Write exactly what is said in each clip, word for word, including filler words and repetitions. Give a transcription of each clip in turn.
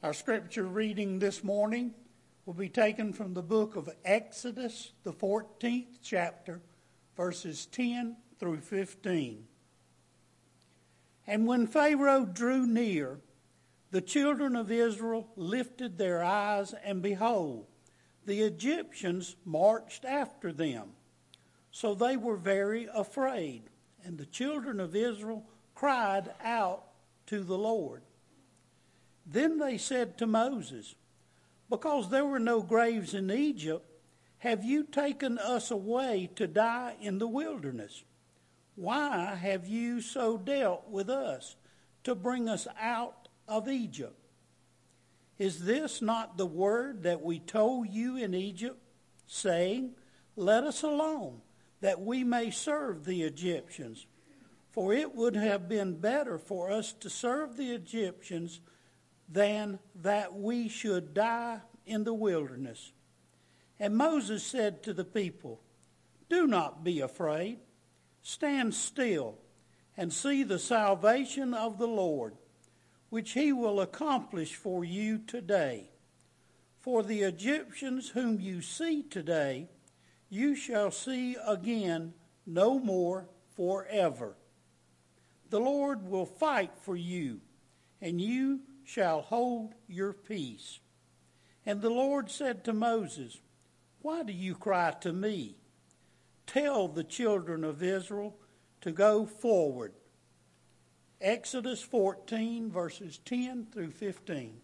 Our scripture reading this morning will be taken from the book of Exodus, the fourteenth chapter, verses ten through fifteen. And when Pharaoh drew near, the children of Israel lifted their eyes, and behold, the Egyptians marched after them. So they were very afraid, and the children of Israel cried out to the Lord. Then they said to Moses, "Because there were no graves in Egypt, have you taken us away to die in the wilderness? Why have you so dealt with us to bring us out of Egypt? Is this not the word that we told you in Egypt, saying, 'Let us alone, that we may serve the Egyptians'? For it would have been better for us to serve the Egyptians than that we should die in the wilderness." And Moses said to the people, "Do not be afraid. Stand still and see the salvation of the Lord, which he will accomplish for you today. For the Egyptians whom you see today, you shall see again no more forever. The Lord will fight for you, and you shall hold your peace." And the Lord said to Moses, "Why do you cry to me? Tell the children of Israel to go forward." Exodus fourteen, verses ten through fifteen.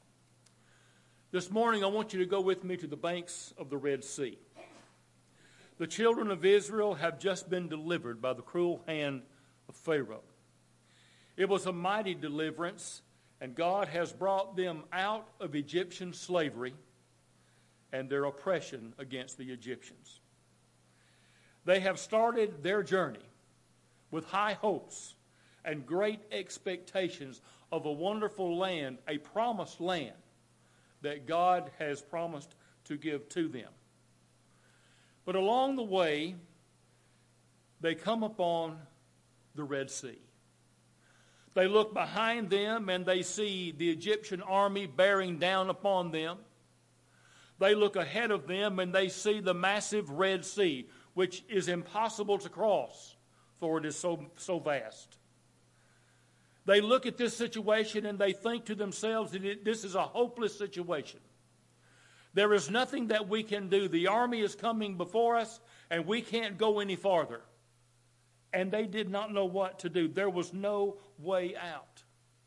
This morning I want you to go with me to the banks of the Red Sea. The children of Israel have just been delivered by the cruel hand of Pharaoh. It was a mighty deliverance, and God has brought them out of Egyptian slavery and their oppression against the Egyptians. They have started their journey with high hopes and great expectations of a wonderful land, a promised land that God has promised to give to them. But along the way, they come upon the Red Sea. They look behind them and they see the Egyptian army bearing down upon them. They look ahead of them and they see the massive Red Sea, which is impossible to cross, for it is so, so vast. They look at this situation and they think to themselves that it, this is a hopeless situation. There is nothing that we can do. The army is coming before us and we can't go any farther. And they did not know what to do. There was no way out.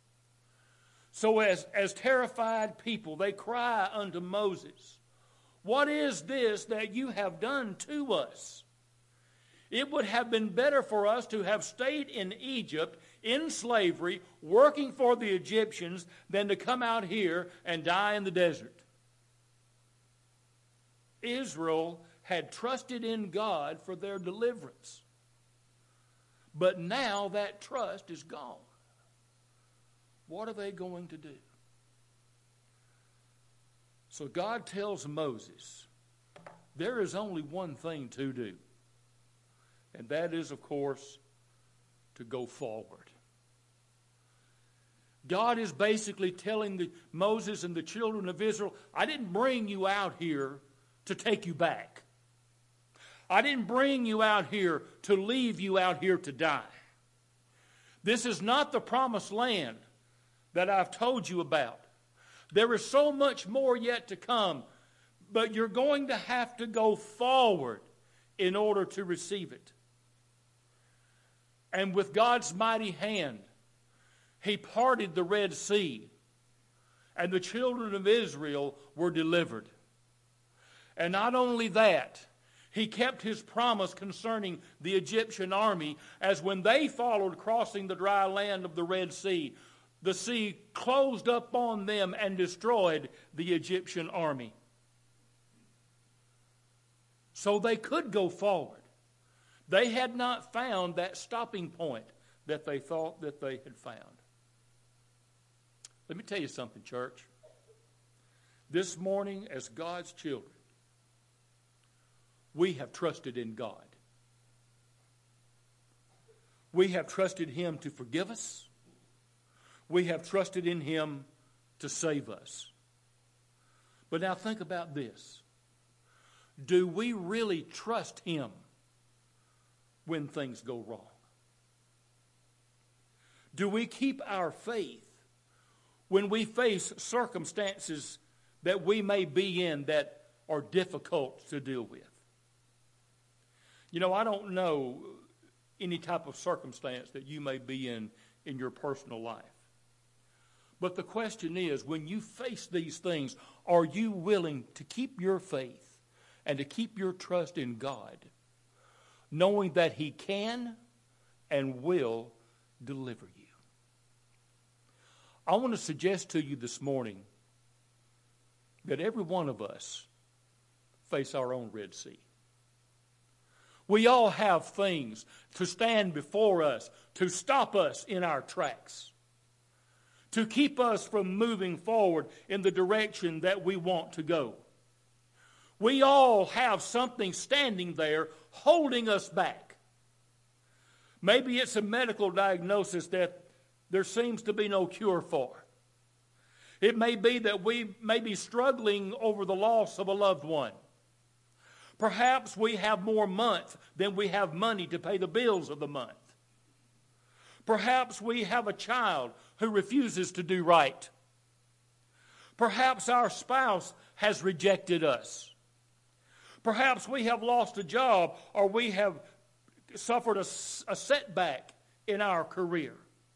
So as, as terrified people, they cry unto Moses, "What is this that you have done to us? It would have been better for us to have stayed in Egypt in slavery, working for the Egyptians, than to come out here and die in the desert." Israel had trusted in God for their deliverance. But now that trust is gone. What are they going to do? So God tells Moses, there is only one thing to do. And that is, of course, to go forward. God is basically telling the, Moses and the children of Israel, I didn't bring you out here to take you back. I didn't bring you out here to leave you out here to die. This is not the promised land that I've told you about. There is so much more yet to come, but you're going to have to go forward in order to receive it. And with God's mighty hand, he parted the Red Sea, and the children of Israel were delivered. And not only that, he kept his promise concerning the Egyptian army, as when they followed crossing the dry land of the Red Sea, the sea closed up on them and destroyed the Egyptian army. So they could go forward. They had not found that stopping point that they thought that they had found. Let me tell you something, church. This morning, as God's children, we have trusted in God. We have trusted him to forgive us. We have trusted in him to save us. But now think about this. Do we really trust him when things go wrong? Do we keep our faith when we face circumstances that we may be in that are difficult to deal with? You know, I don't know any type of circumstance that you may be in in your personal life. But the question is, when you face these things, are you willing to keep your faith and to keep your trust in God, knowing that he can and will deliver you? I want to suggest to you this morning that every one of us face our own Red Sea. We all have things to stand before us, to stop us in our tracks, to keep us from moving forward in the direction that we want to go. We all have something standing there holding us back. Maybe it's a medical diagnosis that there seems to be no cure for. It may be that we may be struggling over the loss of a loved one. Perhaps we have more month than we have money to pay the bills of the month. Perhaps we have a child who refuses to do right. Perhaps our spouse has rejected us. Perhaps we have lost a job, or we have suffered a, a setback in our career.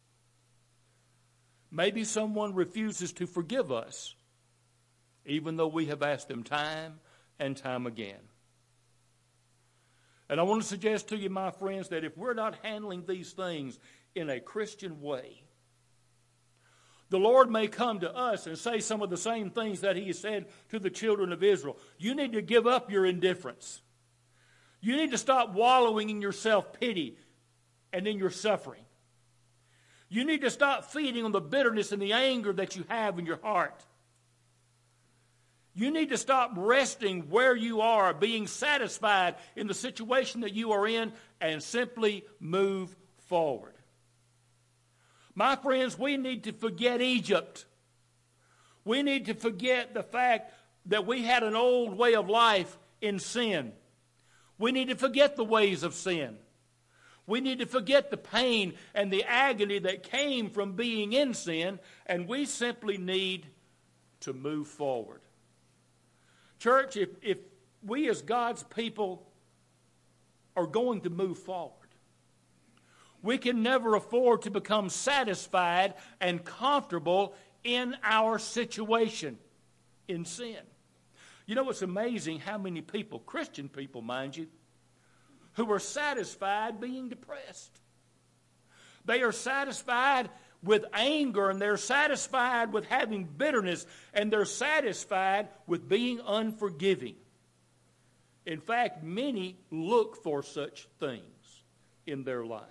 Maybe someone refuses to forgive us, even though we have asked them time and time again. And I want to suggest to you, my friends, that if we're not handling these things in a Christian way, the Lord may come to us and say some of the same things that he said to the children of Israel. You need to give up your indifference. You need to stop wallowing in your self-pity and in your suffering. You need to stop feeding on the bitterness and the anger that you have in your heart. You need to stop resting where you are, being satisfied in the situation that you are in, and simply move forward. My friends, we need to forget Egypt. We need to forget the fact that we had an old way of life in sin. We need to forget the ways of sin. We need to forget the pain and the agony that came from being in sin, and we simply need to move forward. Church, if, if we as God's people are going to move forward, we can never afford to become satisfied and comfortable in our situation in sin. You know, it's amazing how many people, Christian people, mind you, who are satisfied being depressed. They are satisfied with anger, and they're satisfied with having bitterness, and they're satisfied with being unforgiving. In fact, many look for such things in their lives.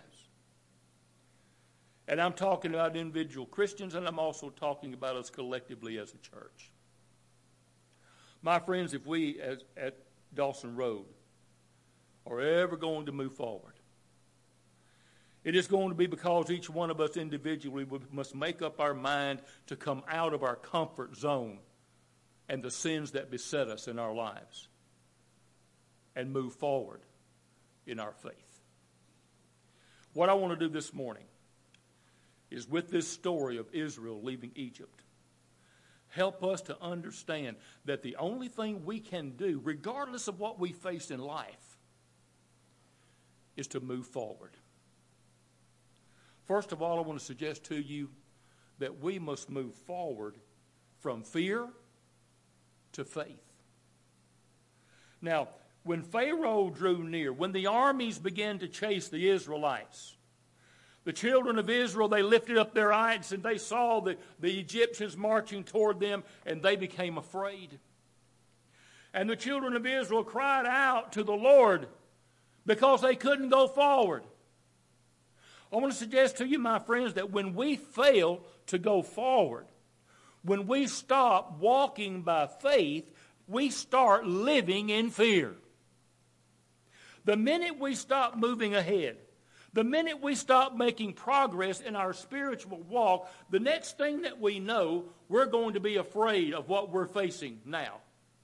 And I'm talking about individual Christians, and I'm also talking about us collectively as a church. My friends, if we as, at Dawson Road are ever going to move forward, it is going to be because each one of us individually must make up our mind to come out of our comfort zone and the sins that beset us in our lives and move forward in our faith. What I want to do this morning is, with this story of Israel leaving Egypt, help us to understand that the only thing we can do, regardless of what we face in life, is to move forward. First of all, I want to suggest to you that we must move forward from fear to faith. Now, when Pharaoh drew near, when the armies began to chase the Israelites, the children of Israel, they lifted up their eyes and they saw the, the Egyptians marching toward them, and they became afraid. And the children of Israel cried out to the Lord because they couldn't go forward. I want to suggest to you, my friends, that when we fail to go forward, when we stop walking by faith, we start living in fear. The minute we stop moving ahead, The minute we stop making progress in our spiritual walk, the next thing that we know, we're going to be afraid of what we're facing now.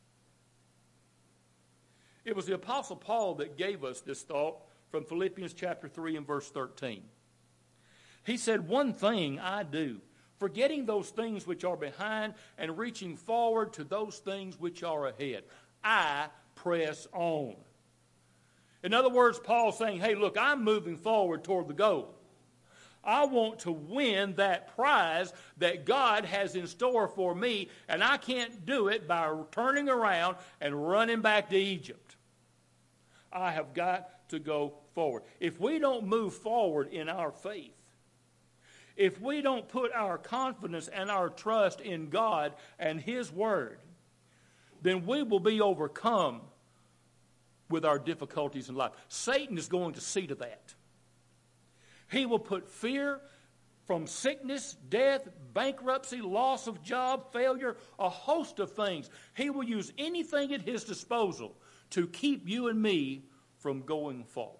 It was the Apostle Paul that gave us this thought from Philippians chapter three and verse thirteen. He said, "One thing I do, forgetting those things which are behind and reaching forward to those things which are ahead. I press on." In other words, Paul's saying, hey, look, I'm moving forward toward the goal. I want to win that prize that God has in store for me, and I can't do it by turning around and running back to Egypt. I have got to go forward. If we don't move forward in our faith, if we don't put our confidence and our trust in God and His Word, then we will be overcome with our difficulties in life. Satan is going to see to that. He will put fear from sickness, death, bankruptcy, loss of job, failure, a host of things. He will use anything at his disposal to keep you and me from going forward.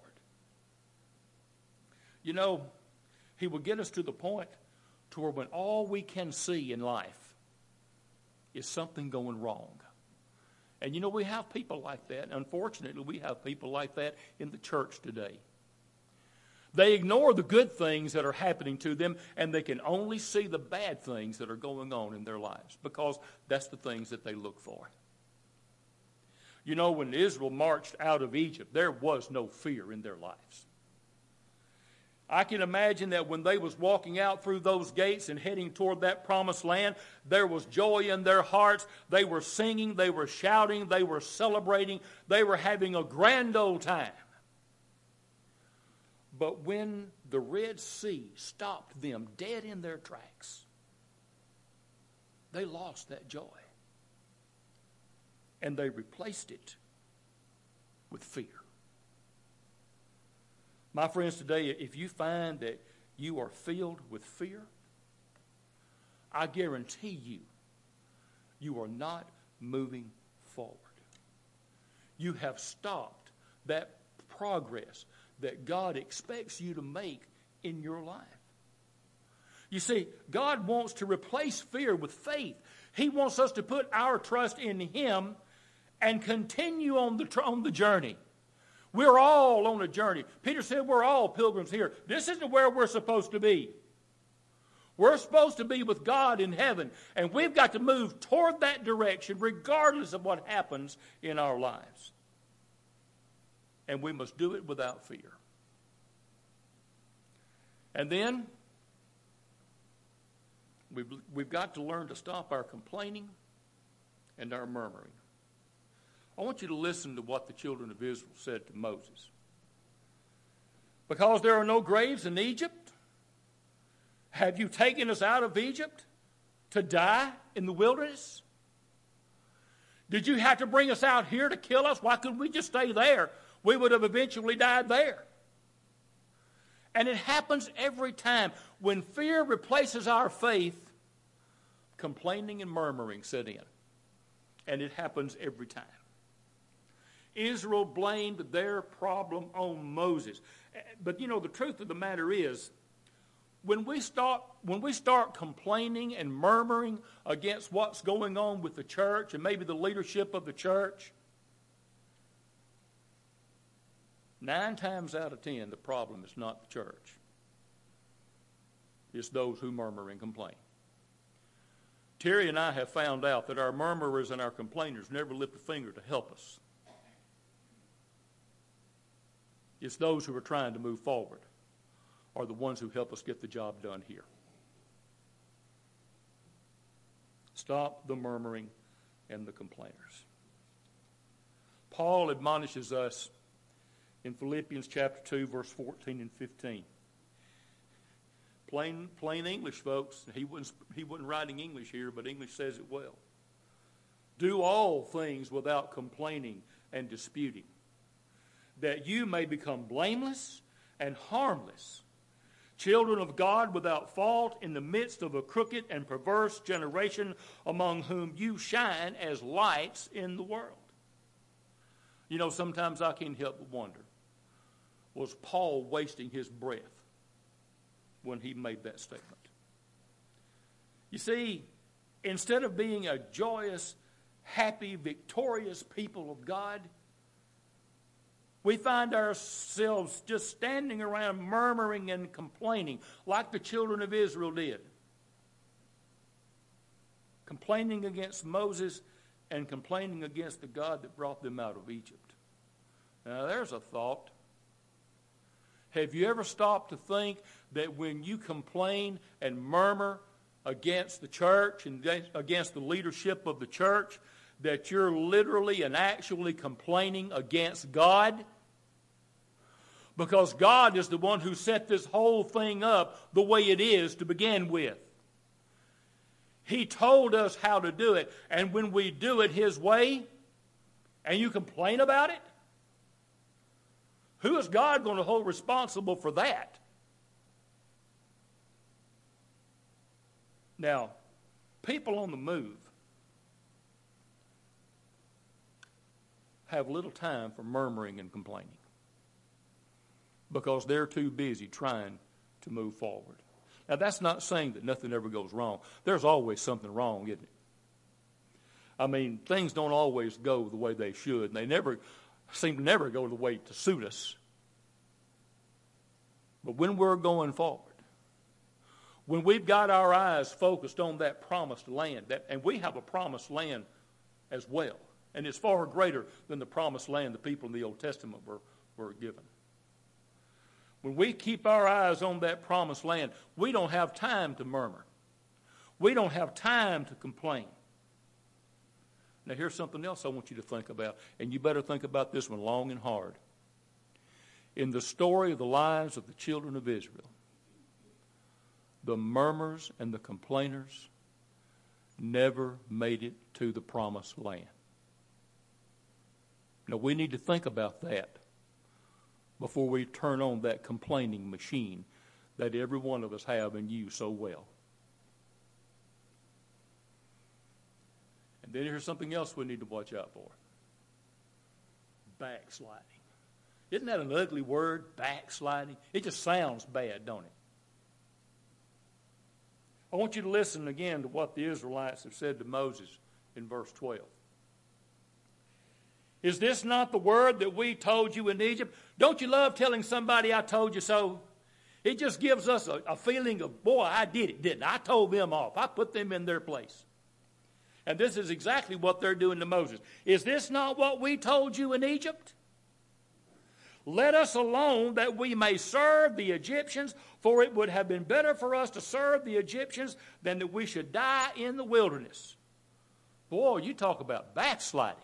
You know, he will get us to the point to where when all we can see in life is something going wrong. And you know, we have people like that. Unfortunately, we have people like that in the church today. They ignore the good things that are happening to them, and they can only see the bad things that are going on in their lives because that's the things that they look for. You know, when Israel marched out of Egypt, there was no fear in their lives. I can imagine that when they was walking out through those gates and heading toward that promised land, there was joy in their hearts. They were singing, they were shouting, they were celebrating, they were having a grand old time. But when the Red Sea stopped them dead in their tracks, they lost that joy. And they replaced it with fear. My friends, today, if you find that you are filled with fear, I guarantee you, you are not moving forward. You have stopped that progress that God expects you to make in your life. You see, God wants to replace fear with faith. He wants us to put our trust in Him and continue on the, on the journey. We're all on a journey. Peter said we're all pilgrims here. This isn't where we're supposed to be. We're supposed to be with God in heaven, and we've got to move toward that direction regardless of what happens in our lives. And we must do it without fear. And then we've, we've got to learn to stop our complaining and our murmuring. I want you to listen to what the children of Israel said to Moses. Because there are no graves in Egypt, have you taken us out of Egypt to die in the wilderness? Did you have to bring us out here to kill us? Why couldn't we just stay there? We would have eventually died there. And it happens every time. When fear replaces our faith, complaining and murmuring set in. And it happens every time. Israel blamed their problem on Moses. But you know, the truth of the matter is, when we start, when we start complaining and murmuring against what's going on with the church and maybe the leadership of the church, nine times out of ten, the problem is not the church. It's those who murmur and complain. Terry and I have found out that our murmurers and our complainers never lift a finger to help us. It's those who are trying to move forward are the ones who help us get the job done here. Stop the murmuring and the complainers. Paul admonishes us in Philippians chapter two, verse fourteen and fifteen. Plain, plain English, folks. He wasn't, he wasn't writing English here, but English says it well. Do all things without complaining and disputing, that you may become blameless and harmless, children of God without fault in the midst of a crooked and perverse generation, among whom you shine as lights in the world. You know, sometimes I can't help but wonder, was Paul wasting his breath when he made that statement? You see, instead of being a joyous, happy, victorious people of God, we find ourselves just standing around murmuring and complaining like the children of Israel did. Complaining against Moses and complaining against the God that brought them out of Egypt. Now there's a thought. Have you ever stopped to think that when you complain and murmur against the church and against the leadership of the church, that you're literally and actually complaining against God? Because God is the one who set this whole thing up the way it is to begin with. He told us how to do it, and when we do it His way, and you complain about it, who is God going to hold responsible for that? Now, people on the move have little time for murmuring and complaining because they're too busy trying to move forward. Now, that's not saying that nothing ever goes wrong. There's always something wrong, isn't it? I mean, things don't always go the way they should, and they never seem to never go the way to suit us. But when we're going forward, when we've got our eyes focused on that promised land, that, and we have a promised land as well, and it's far greater than the promised land the people in the Old Testament were, were given. When we keep our eyes on that promised land, we don't have time to murmur. We don't have time to complain. Now here's something else I want you to think about, and you better think about this one long and hard. In the story of the lives of the children of Israel, the murmurers and the complainers never made it to the promised land. Now we need to think about that before we turn on that complaining machine that every one of us have and use so well. And then here's something else we need to watch out for. Backsliding. Isn't that an ugly word, backsliding? It just sounds bad, don't it? I want you to listen again to what the Israelites have said to Moses in verse twelve. Is this not the word that we told you in Egypt? Don't you love telling somebody I told you so? It just gives us a, a feeling of, boy, I did it, didn't I? I told them off. I put them in their place. And this is exactly what they're doing to Moses. Is this not what we told you in Egypt? Let us alone that we may serve the Egyptians, for it would have been better for us to serve the Egyptians than that we should die in the wilderness. Boy, you talk about backsliding.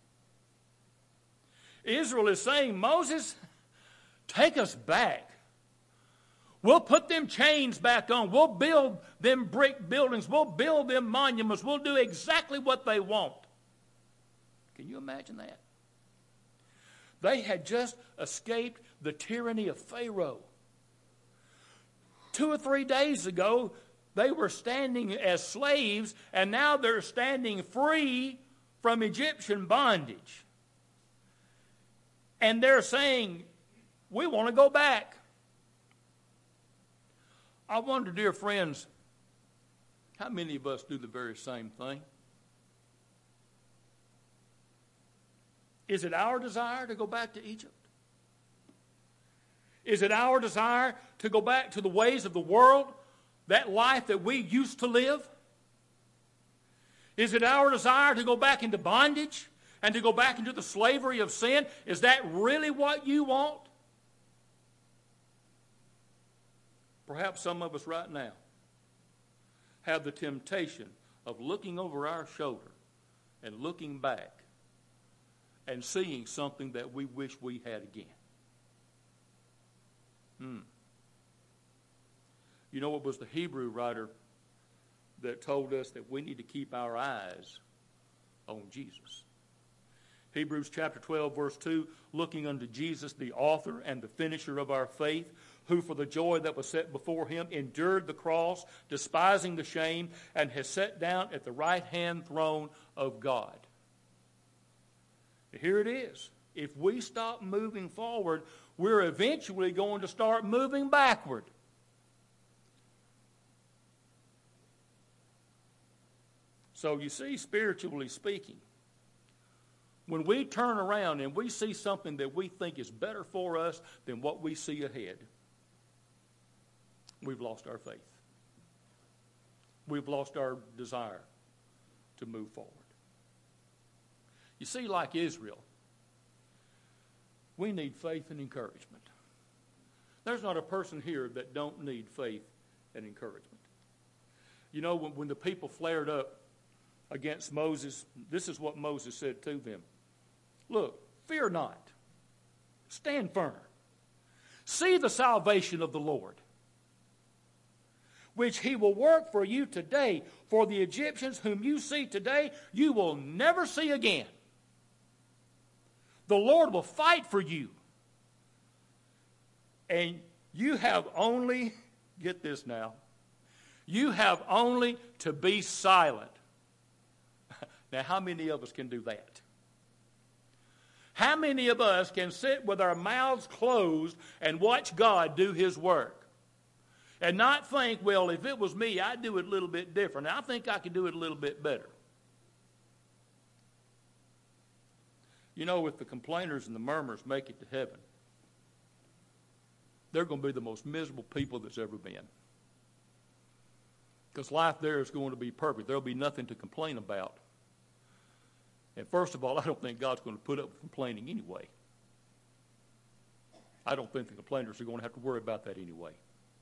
Israel is saying, Moses, take us back. We'll put them chains back on. We'll build them brick buildings. We'll build them monuments. We'll do exactly what they want. Can you imagine that? They had just escaped the tyranny of Pharaoh. Two or three days ago, they were standing as slaves, and now they're standing free from Egyptian bondage. And they're saying, we want to go back. I wonder, dear friends, how many of us do the very same thing? Is it our desire to go back to Egypt? Is it our desire to go back to the ways of the world, that life that we used to live? Is it our desire to go back into bondage and to go back into the slavery of sin? Is that really what you want? Perhaps some of us right now have the temptation of looking over our shoulder and looking back and seeing something that we wish we had again. Hmm. You know, it was the Hebrew writer that told us that we need to keep our eyes on Jesus. Hebrews chapter twelve, verse two, looking unto Jesus, the author and the finisher of our faith, who for the joy that was set before him endured the cross, despising the shame, and has sat down at the right-hand throne of God. Here it is. If we stop moving forward, we're eventually going to start moving backward. So you see, spiritually speaking, when we turn around and we see something that we think is better for us than what we see ahead, we've lost our faith. We've lost our desire to move forward. You see, like Israel, we need faith and encouragement. There's not a person here that don't need faith and encouragement. You know, when, when the people flared up against Moses, this is what Moses said to them. Look, fear not. Stand firm. See the salvation of the Lord, which he will work for you today. For the Egyptians whom you see today, you will never see again. The Lord will fight for you. And you have only, get this now, you have only to be silent. Now, how many of us can do that? How many of us can sit with our mouths closed and watch God do his work? And not think, well, if it was me, I'd do it a little bit different. I think I could do it a little bit better. You know, if the complainers and the murmurers make it to heaven, they're going to be the most miserable people that's ever been. Because life there is going to be perfect. There'll be nothing to complain about. And first of all, I don't think God's going to put up with complaining anyway. I don't think the complainers are going to have to worry about that anyway.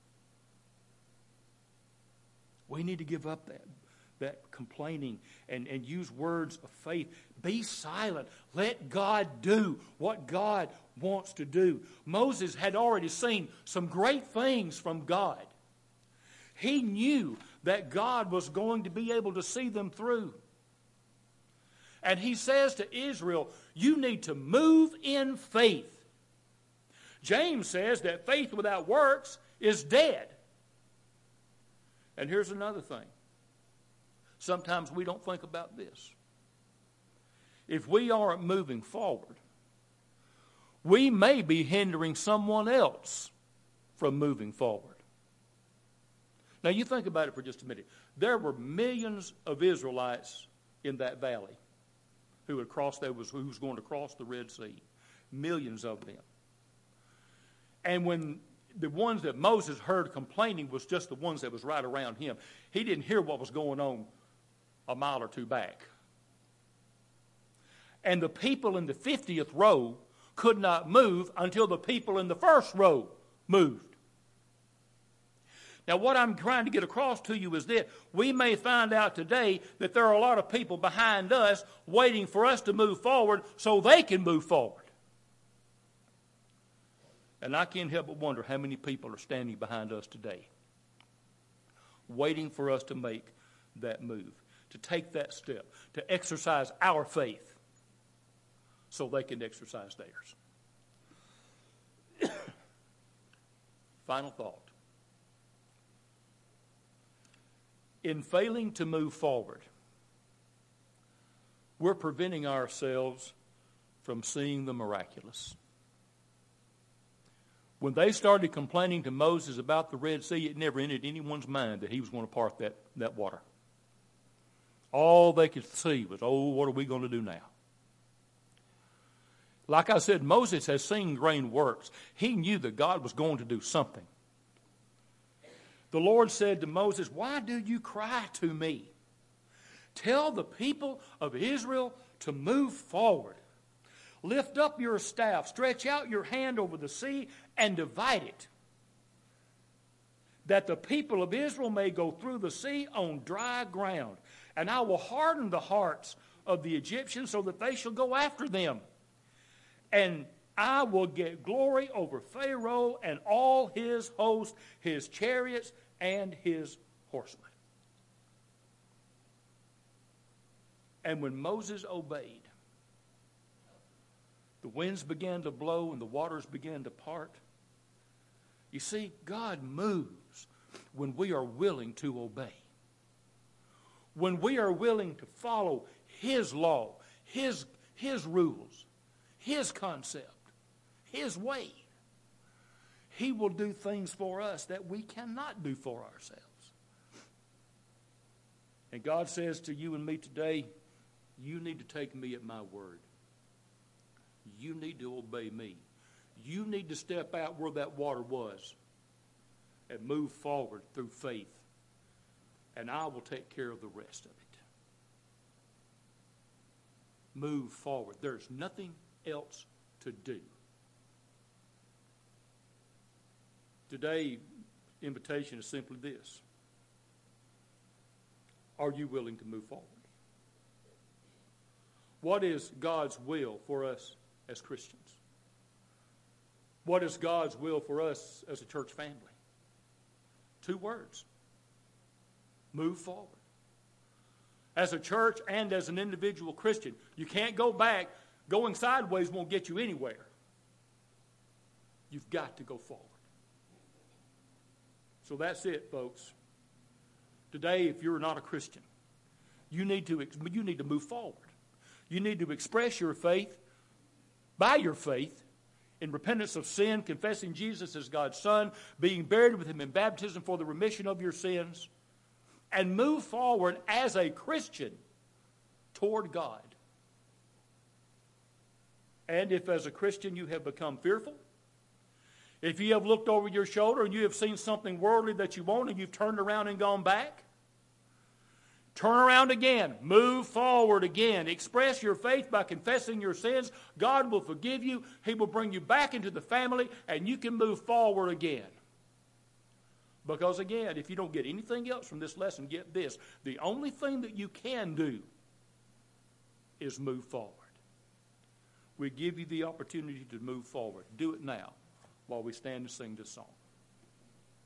We need to give up that, that complaining and, and use words of faith. Be silent. Let God do what God wants to do. Moses had already seen some great things from God. He knew that God was going to be able to see them through. And he says to Israel, you need to move in faith. James says that faith without works is dead. And here's another thing. Sometimes we don't think about this. If we aren't moving forward, we may be hindering someone else from moving forward. Now you think about it for just a minute. There were millions of Israelites in that valley who had crossed, that was who was going to cross the Red Sea. Millions of them. And when the ones that Moses heard complaining was just the ones that was right around him, he didn't hear what was going on a mile or two back. And the people in the fiftieth row could not move until the people in the first row moved. Now, what I'm trying to get across to you is that we may find out today that there are a lot of people behind us waiting for us to move forward so they can move forward. And I can't help but wonder how many people are standing behind us today, waiting for us to make that move, to take that step, to exercise our faith so they can exercise theirs. Final thought. In failing to move forward, we're preventing ourselves from seeing the miraculous. When they started complaining to Moses about the Red Sea, it never entered anyone's mind that he was going to part that, that water. All they could see was, oh, what are we going to do now? Like I said, Moses has seen great works. He knew that God was going to do something. The Lord said to Moses, why do you cry to me? Tell the people of Israel to move forward. Lift up your staff, stretch out your hand over the sea, and divide it, that the people of Israel may go through the sea on dry ground. And I will harden the hearts of the Egyptians so that they shall go after them. And I will get glory over Pharaoh and all his host, his chariots, and his horsemen. And when Moses obeyed, the winds began to blow and the waters began to part. You see, God moves when we are willing to obey. When we are willing to follow his law, his, his rules, his concept, his way. He will do things for us that we cannot do for ourselves. And God says to you and me today, you need to take me at my word. You need to obey me. You need to step out where that water was and move forward through faith. And I will take care of the rest of it. Move forward. There's nothing else to do. Today's invitation is simply this. Are you willing to move forward? What is God's will for us as Christians? What is God's will for us as a church family? Two words. Move forward. As a church and as an individual Christian, you can't go back. Going sideways won't get you anywhere. You've got to go forward. So that's it, folks. Today, if you're not a Christian, you need to, you need to move forward. You need to express your faith by your faith in repentance of sin, confessing Jesus as God's Son, being buried with him in baptism for the remission of your sins, and move forward as a Christian toward God. And if as a Christian you have become fearful, if you have looked over your shoulder and you have seen something worldly that you want and you've turned around and gone back, turn around again. Move forward again. Express your faith by confessing your sins. God will forgive you. He will bring you back into the family, and you can move forward again. Because again, if you don't get anything else from this lesson, get this. The only thing that you can do is move forward. We give you the opportunity to move forward. Do it now while we stand and sing this song.